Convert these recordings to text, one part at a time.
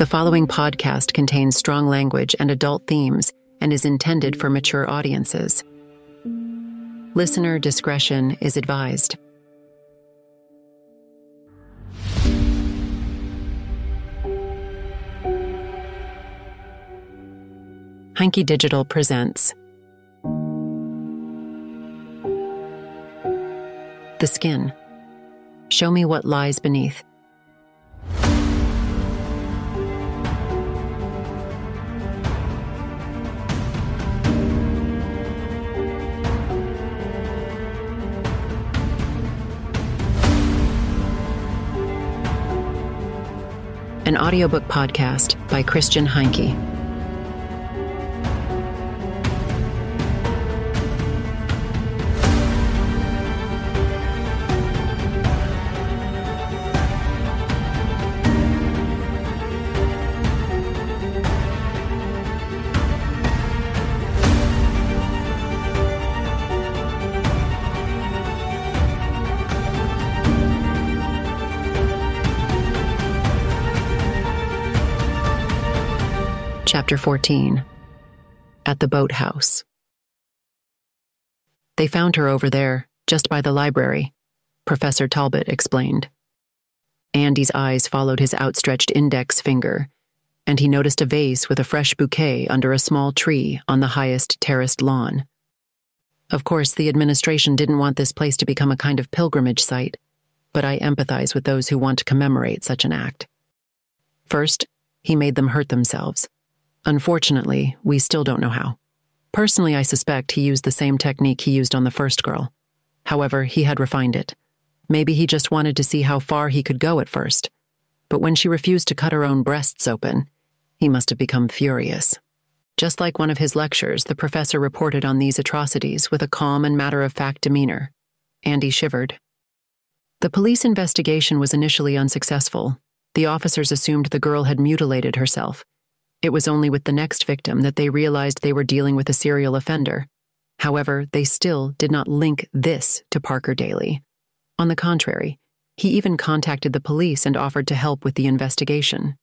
The following podcast contains strong language and adult themes and is intended for mature audiences. Listener discretion is advised. Hanky Digital presents The Skin. Show me what lies beneath. An audiobook podcast by Christian Hanke. Chapter 14. At the Boathouse. They found her over there, just by the library, Professor Talbot explained. Andy's eyes followed his outstretched index finger, and he noticed a vase with a fresh bouquet under a small tree on the highest terraced lawn. Of course, the administration didn't want this place to become a kind of pilgrimage site, but I empathize with those who want to commemorate such an act. First, he made them hurt themselves. Unfortunately, we still don't know how. Personally, I suspect he used the same technique he used on the first girl. However, he had refined it. Maybe he just wanted to see how far he could go at first. But when she refused to cut her own breasts open, he must have become furious. Just like one of his lectures, the professor reported on these atrocities with a calm and matter-of-fact demeanor. Andy shivered. The police investigation was initially unsuccessful. The officers assumed the girl had mutilated herself. It was only with the next victim that they realized they were dealing with a serial offender. However, they still did not link this to Parker Daly. On the contrary, he even contacted the police and offered to help with the investigation.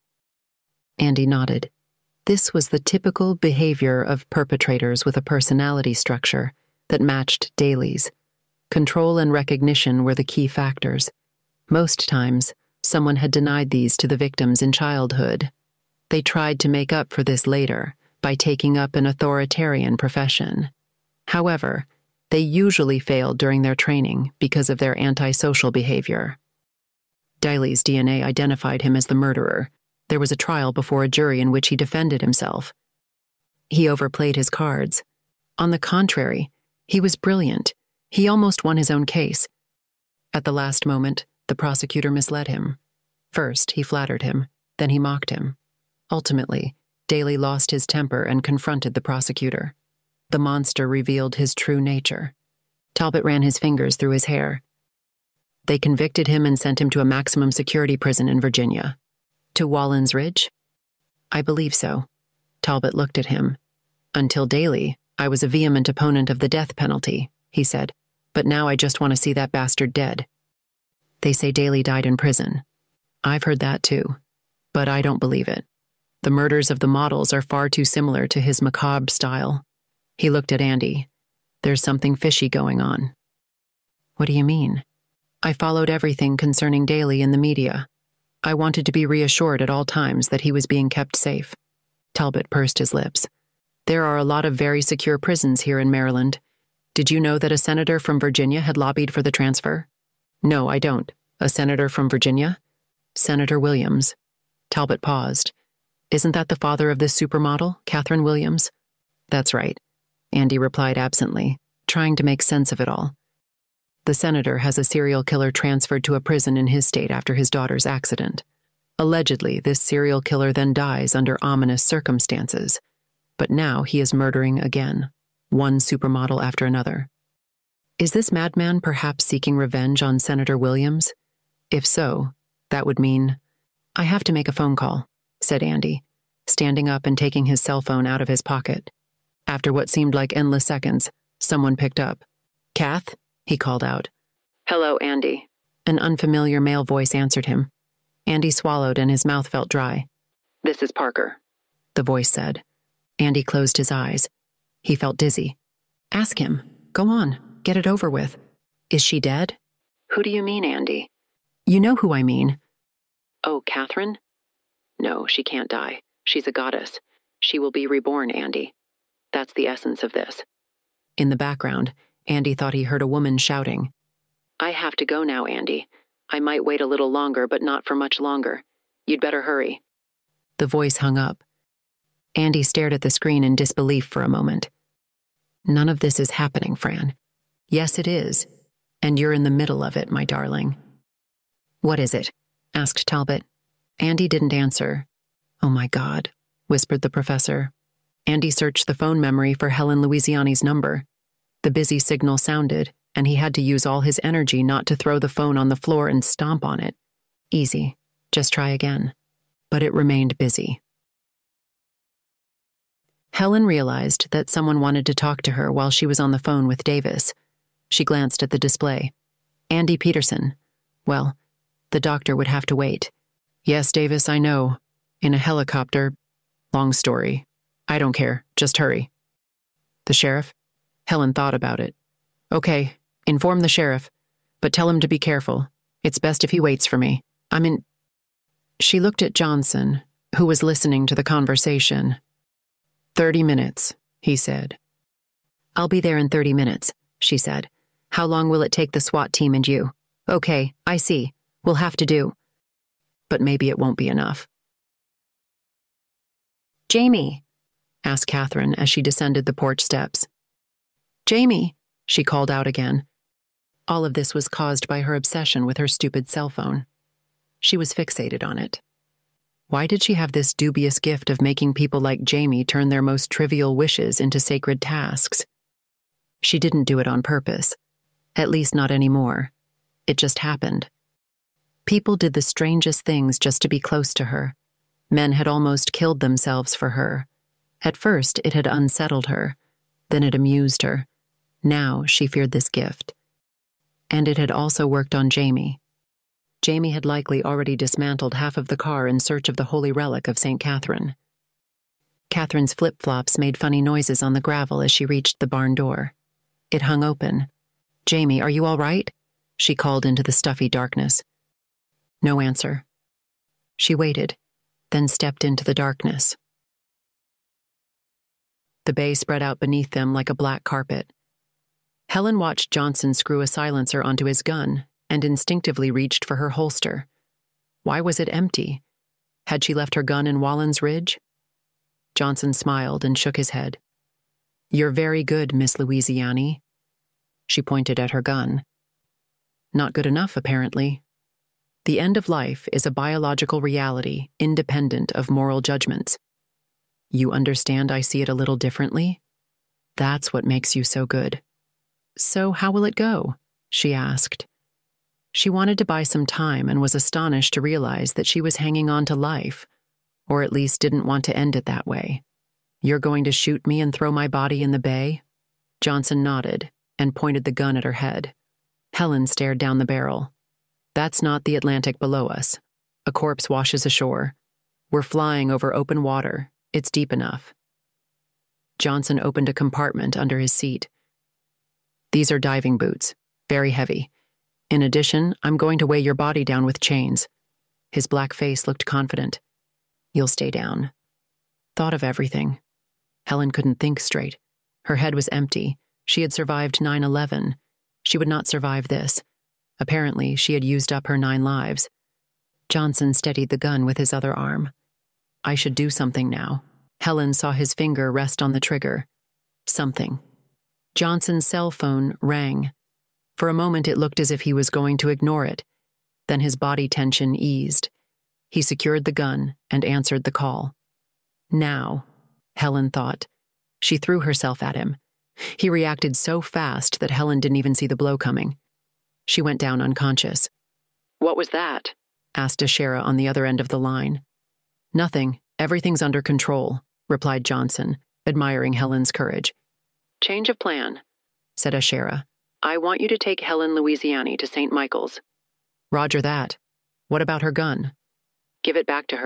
Andy nodded. This was the typical behavior of perpetrators with a personality structure that matched Daly's. Control and recognition were the key factors. Most times, someone had denied these to the victims in childhood. They tried to make up for this later by taking up an authoritarian profession. However, they usually failed during their training because of their antisocial behavior. Daly's DNA identified him as the murderer. There was a trial before a jury in which he defended himself. He overplayed his cards. On the contrary, he was brilliant. He almost won his own case. At the last moment, the prosecutor misled him. First, he flattered him, then he mocked him. Ultimately, Daly lost his temper and confronted the prosecutor. The monster revealed his true nature. Talbot ran his fingers through his hair. They convicted him and sent him to a maximum security prison in Virginia. To Wallens Ridge? I believe so. Talbot looked at him. Until Daly, I was a vehement opponent of the death penalty, he said, but now I just want to see that bastard dead. They say Daly died in prison. I've heard that too, but I don't believe it. The murders of the models are far too similar to his macabre style. He looked at Andy. There's something fishy going on. What do you mean? I followed everything concerning Daly in the media. I wanted to be reassured at all times that he was being kept safe. Talbot pursed his lips. There are a lot of very secure prisons here in Maryland. Did you know that a senator from Virginia had lobbied for the transfer? No, I don't. A senator from Virginia? Senator Williams. Talbot paused. Isn't that the father of this supermodel, Catherine Williams? That's right, Andy replied absently, trying to make sense of it all. The senator has a serial killer transferred to a prison in his state after his daughter's accident. Allegedly, this serial killer then dies under ominous circumstances. But now he is murdering again, one supermodel after another. Is this madman perhaps seeking revenge on Senator Williams? If so, that would mean... I have to make a phone call, said Andy, standing up and taking his cell phone out of his pocket. After what seemed like endless seconds, someone picked up. Kath? He called out. Hello, Andy. An unfamiliar male voice answered him. Andy swallowed and his mouth felt dry. "This is Parker," the voice said. Andy closed his eyes. He felt dizzy. "Ask him. Go on. Get it over with. Is she dead?" "Who do you mean, Andy?" "You know who I mean." "Oh, Catherine? No, she can't die. She's a goddess. She will be reborn, Andy. That's the essence of this." In the background, Andy thought he heard a woman shouting. "I have to go now, Andy. I might wait a little longer, but not for much longer. You'd better hurry." The voice hung up. Andy stared at the screen in disbelief for a moment. "None of this is happening, Fran." "Yes, it is. And you're in the middle of it, my darling." "What is it?" asked Talbot. Andy didn't answer. "Oh my God," whispered the professor. Andy searched the phone memory for Helen Louisiani's number. The busy signal sounded, and he had to use all his energy not to throw the phone on the floor and stomp on it. Easy. Just try again. But it remained busy. Helen realized that someone wanted to talk to her while she was on the phone with Davis. She glanced at the display. Andy Peterson. Well, the doctor would have to wait. "Yes, Davis, I know. In a helicopter. Long story. I don't care. Just hurry." "The sheriff?" Helen thought about it. "Okay, inform the sheriff, but tell him to be careful. It's best if he waits for me. I'm in—" She looked at Johnson, who was listening to the conversation. 30 minutes, he said. "I'll be there in 30 minutes, she said. "How long will it take the SWAT team and you?" "Okay, I see. We'll have to do. But maybe it won't be enough." "Jamie?" asked Catherine as she descended the porch steps. "Jamie," she called out again. All of this was caused by her obsession with her stupid cell phone. She was fixated on it. Why did she have this dubious gift of making people like Jamie turn their most trivial wishes into sacred tasks? She didn't do it on purpose. At least not anymore. It just happened. People did the strangest things just to be close to her. Men had almost killed themselves for her. At first, it had unsettled her. Then it amused her. Now she feared this gift. And it had also worked on Jamie. Jamie had likely already dismantled half of the car in search of the holy relic of St. Catherine. Catherine's flip-flops made funny noises on the gravel as she reached the barn door. It hung open. "Jamie, are you all right?" she called into the stuffy darkness. No answer. She waited, then stepped into the darkness. The bay spread out beneath them like a black carpet. Helen watched Johnson screw a silencer onto his gun and instinctively reached for her holster. Why was it empty? Had she left her gun in Wallen's Ridge? Johnson smiled and shook his head. "You're very good, Miss Louisiani." She pointed at her gun. Not good enough, apparently. The end of life is a biological reality independent of moral judgments. You understand I see it a little differently? That's what makes you so good. "So how will it go?" she asked. She wanted to buy some time and was astonished to realize that she was hanging on to life, or at least didn't want to end it that way. "You're going to shoot me and throw my body in the bay?" Johnson nodded and pointed the gun at her head. Helen stared down the barrel. "That's not the Atlantic below us. A corpse washes ashore. We're flying over open water. It's deep enough." Johnson opened a compartment under his seat. "These are diving boots, very heavy. In addition, I'm going to weigh your body down with chains." His black face looked confident. "You'll stay down." Thought of everything. Helen couldn't think straight. Her head was empty. She had survived 9/11. She would not survive this. Apparently, she had used up her 9 lives. Johnson steadied the gun with his other arm. "I should do something now." Helen saw his finger rest on the trigger. Something. Johnson's cell phone rang. For a moment it looked as if he was going to ignore it. Then his body tension eased. He secured the gun and answered the call. Now, Helen thought. She threw herself at him. He reacted so fast that Helen didn't even see the blow coming. She went down unconscious. "What was that?" asked Ashera on the other end of the line. "Nothing. Everything's under control," replied Johnson, admiring Helen's courage. "Change of plan," said Ashera. "I want you to take Helen Louisiani to St. Michael's." "Roger that. What about her gun?" "Give it back to her.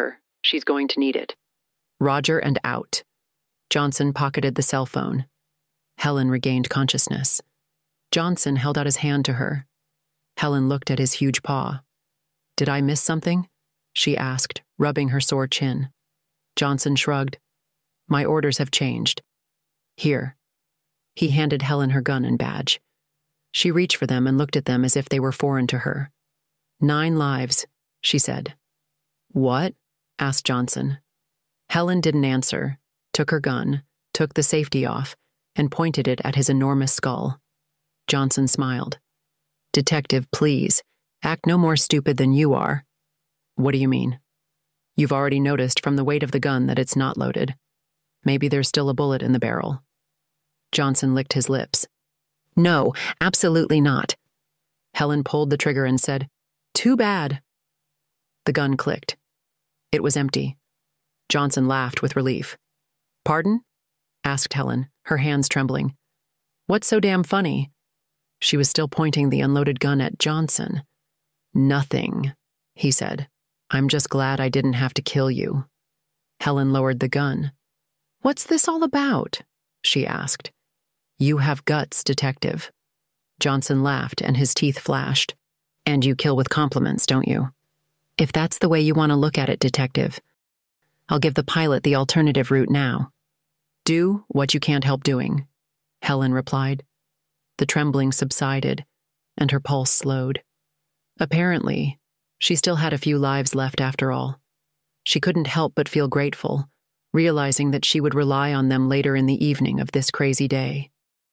She's going to need it. Roger and out. Johnson pocketed the cell phone. Helen regained consciousness. Johnson held out his hand to her. Helen looked at his huge paw. Did I miss something? She asked, rubbing her sore chin. Johnson shrugged. My orders have changed. Here. He handed Helen her gun and badge. She reached for them and looked at them as if they were foreign to her. 9 lives, she said. What? Asked Johnson. Helen didn't answer, took her gun, took the safety off, and pointed it at his enormous skull. Johnson smiled. Detective, please, act no more stupid than you are. What do you mean? You've already noticed from the weight of the gun that it's not loaded. Maybe there's still a bullet in the barrel. Johnson licked his lips. No, absolutely not. Helen pulled the trigger and said, Too bad. The gun clicked. It was empty. Johnson laughed with relief. Pardon? Asked Helen, her hands trembling. What's so damn funny? She was still pointing the unloaded gun at Johnson. Nothing, he said. I'm just glad I didn't have to kill you. Helen lowered the gun. What's this all about? She asked. You have guts, detective. Johnson laughed and his teeth flashed. And you kill with compliments, don't you? If that's the way you want to look at it, detective, I'll give the pilot the alternative route now. Do what you can't help doing, Helen replied. The trembling subsided, and her pulse slowed. Apparently, she still had a few lives left after all. She couldn't help but feel grateful, realizing that she would rely on them later in the evening of this crazy day.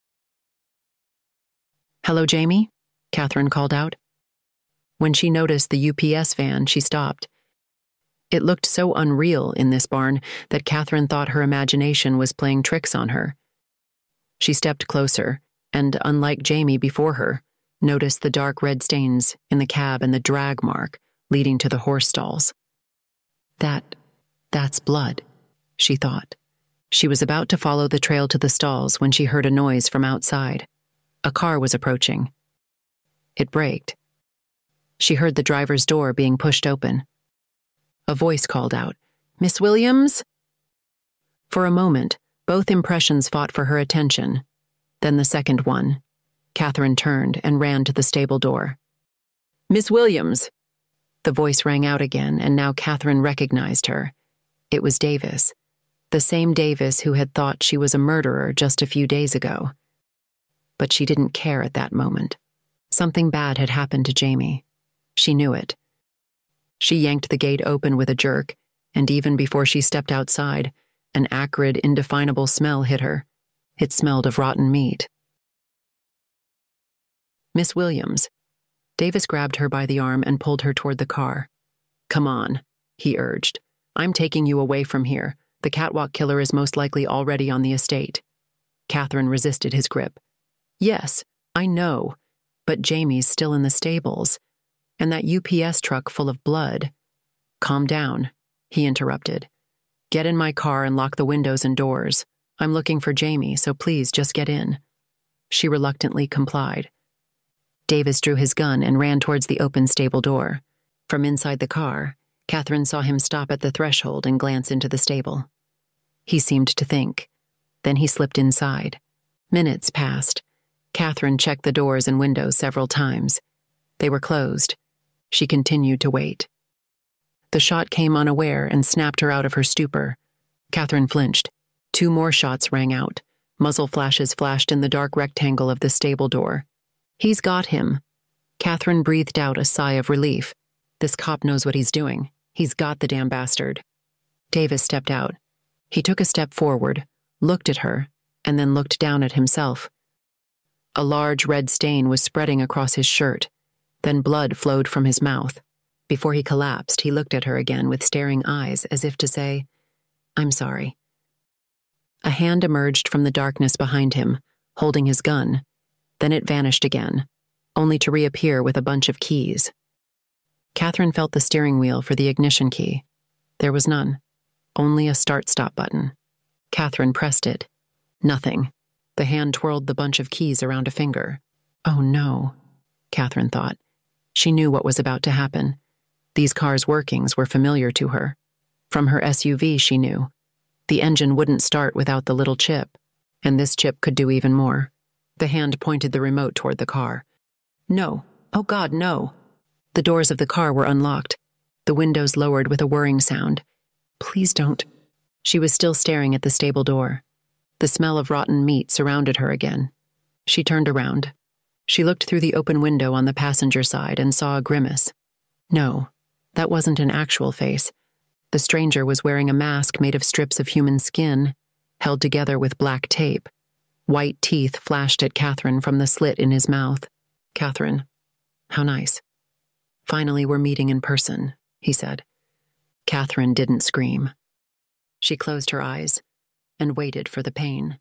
Hello, Jamie? Catherine called out. When she noticed the UPS van, she stopped. It looked so unreal in this barn that Catherine thought her imagination was playing tricks on her. She stepped closer, and, unlike Jamie before her, noticed the dark red stains in the cab and the drag mark leading to the horse stalls. That's blood, she thought. She was about to follow the trail to the stalls when she heard a noise from outside. A car was approaching. It braked. She heard the driver's door being pushed open. A voice called out, Miss Williams? For a moment, both impressions fought for her attention. Then the second one. Catherine turned and ran to the stable door. Miss Williams! The voice rang out again, and now Catherine recognized her. It was Davis, the same Davis who had thought she was a murderer just a few days ago. But she didn't care at that moment. Something bad had happened to Jamie. She knew it. She yanked the gate open with a jerk, and even before she stepped outside, an acrid, indefinable smell hit her. It smelled of rotten meat. Miss Williams. Davis grabbed her by the arm and pulled her toward the car. Come on, he urged. I'm taking you away from here. The catwalk killer is most likely already on the estate. Catherine resisted his grip. Yes, I know, but Jamie's still in the stables, and that UPS truck full of blood. Calm down, he interrupted. Get in my car and lock the windows and doors. I'm looking for Jamie, so please just get in. She reluctantly complied. Davis drew his gun and ran towards the open stable door. From inside the car, Catherine saw him stop at the threshold and glance into the stable. He seemed to think. Then he slipped inside. Minutes passed. Catherine checked the doors and windows several times. They were closed. She continued to wait. The shot came unaware and snapped her out of her stupor. Catherine flinched. 2 more shots rang out. Muzzle flashes flashed in the dark rectangle of the stable door. He's got him. Catherine breathed out a sigh of relief. This cop knows what he's doing. He's got the damn bastard. Davis stepped out. He took a step forward, looked at her, and then looked down at himself. A large red stain was spreading across his shirt. Then blood flowed from his mouth. Before he collapsed, he looked at her again with staring eyes as if to say, I'm sorry. A hand emerged from the darkness behind him, holding his gun. Then it vanished again, only to reappear with a bunch of keys. Catherine felt the steering wheel for the ignition key. There was none, only a start-stop button. Catherine pressed it. Nothing. The hand twirled the bunch of keys around a finger. Oh no, Catherine thought. She knew what was about to happen. These cars' workings were familiar to her. From her SUV, she knew. The engine wouldn't start without the little chip, and this chip could do even more. The hand pointed the remote toward the car. No. Oh God, no. The doors of the car were unlocked, the windows lowered with a whirring sound. Please don't. She was still staring at the stable door. The smell of rotten meat surrounded her again. She turned around. She looked through the open window on the passenger side and saw a grimace. No, that wasn't an actual face. The stranger was wearing a mask made of strips of human skin, held together with black tape. White teeth flashed at Catherine from the slit in his mouth. Catherine, how nice. Finally, we're meeting in person, he said. Catherine didn't scream. She closed her eyes and waited for the pain.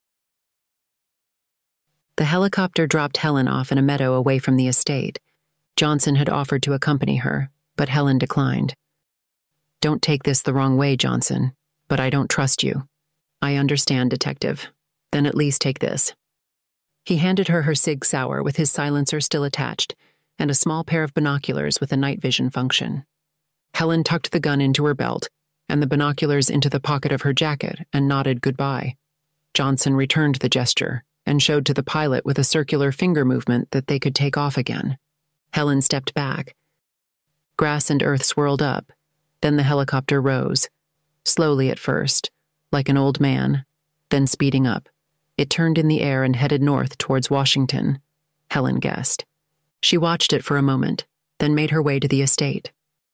The helicopter dropped Helen off in a meadow away from the estate. Johnson had offered to accompany her, but Helen declined. Don't take this the wrong way, Johnson, but I don't trust you. I understand, Detective. Then at least take this. He handed her Sig Sauer with his silencer still attached and a small pair of binoculars with a night vision function. Helen tucked the gun into her belt and the binoculars into the pocket of her jacket and nodded goodbye. Johnson returned the gesture and showed to the pilot with a circular finger movement that they could take off again. Helen stepped back. Grass and earth swirled up. Then the helicopter rose, slowly at first, like an old man, then speeding up. It turned in the air and headed north towards Washington, Helen guessed. She watched it for a moment, then made her way to the estate.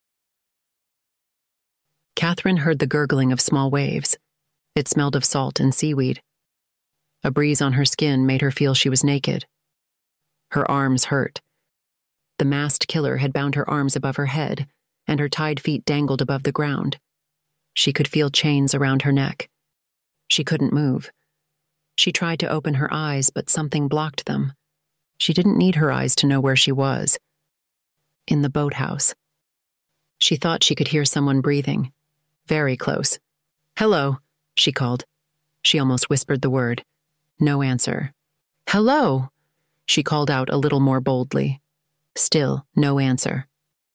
Catherine heard the gurgling of small waves. It smelled of salt and seaweed. A breeze on her skin made her feel she was naked. Her arms hurt. The masked killer had bound her arms above her head, and her tied feet dangled above the ground. She could feel chains around her neck. She couldn't move. She tried to open her eyes, but something blocked them. She didn't need her eyes to know where she was. In the boathouse. She thought she could hear someone breathing. Very close. Hello, she called. She almost whispered the word. No answer. Hello, she called out a little more boldly. Still no answer.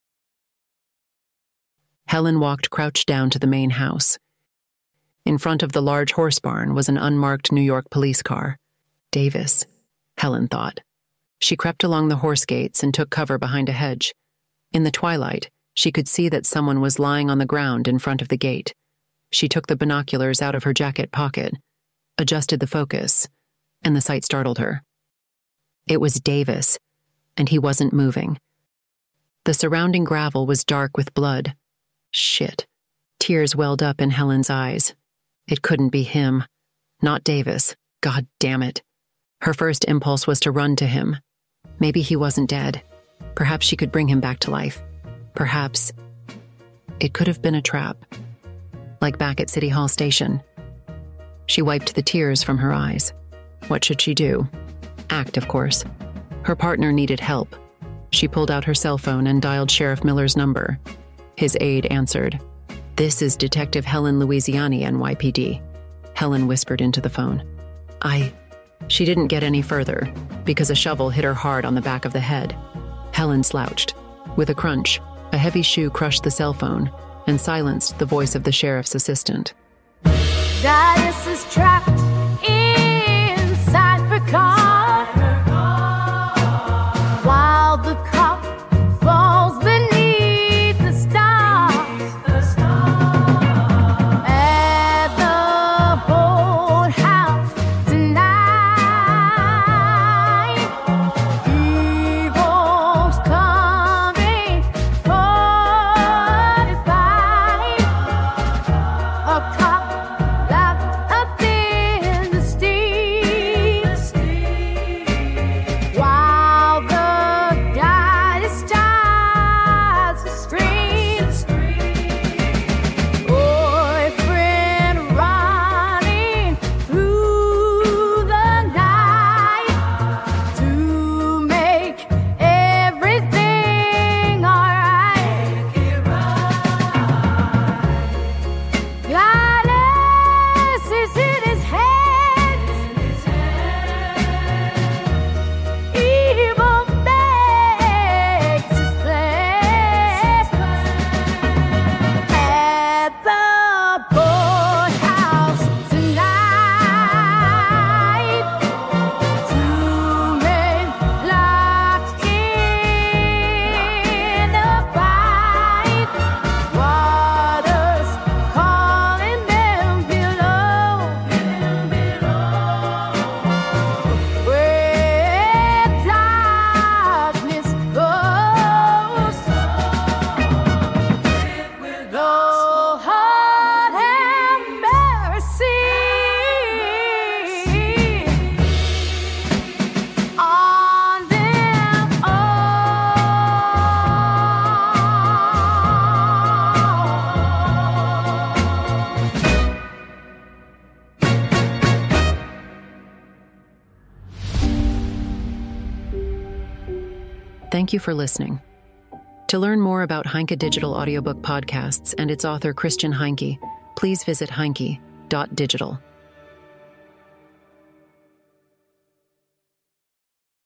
Helen walked crouched down to the main house. In front of the large horse barn was an unmarked New York police car. Davis, Helen thought. She crept along the horse gates and took cover behind a hedge. In the twilight, she could see that someone was lying on the ground in front of the gate. She took the binoculars out of her jacket pocket, adjusted the focus, and the sight startled her. It was Davis, and he wasn't moving. The surrounding gravel was dark with blood. Shit. Tears welled up in Helen's eyes. It couldn't be him. Not Davis. God damn it. Her first impulse was to run to him. Maybe he wasn't dead. Perhaps she could bring him back to life. Perhaps it could have been a trap. Like back at City Hall Station. She wiped the tears from her eyes. What should she do? Act, of course. Her partner needed help. She pulled out her cell phone and dialed Sheriff Miller's number. His aide answered. This is Detective Helen Louisiani, NYPD. Helen whispered into the phone. She didn't get any further, because a shovel hit her hard on the back of the head. Helen slouched. With a crunch, a heavy shoe crushed the cell phone and silenced the voice of the sheriff's assistant. Dias is trapped inside her car, while the cop falls beneath the stars. At the boathouse tonight, evil's coming for his fight. A cop locked up in Thank you for listening. To learn more about Heinke Digital Audiobook Podcasts and its author Christian Heinke, please visit heinke.digital.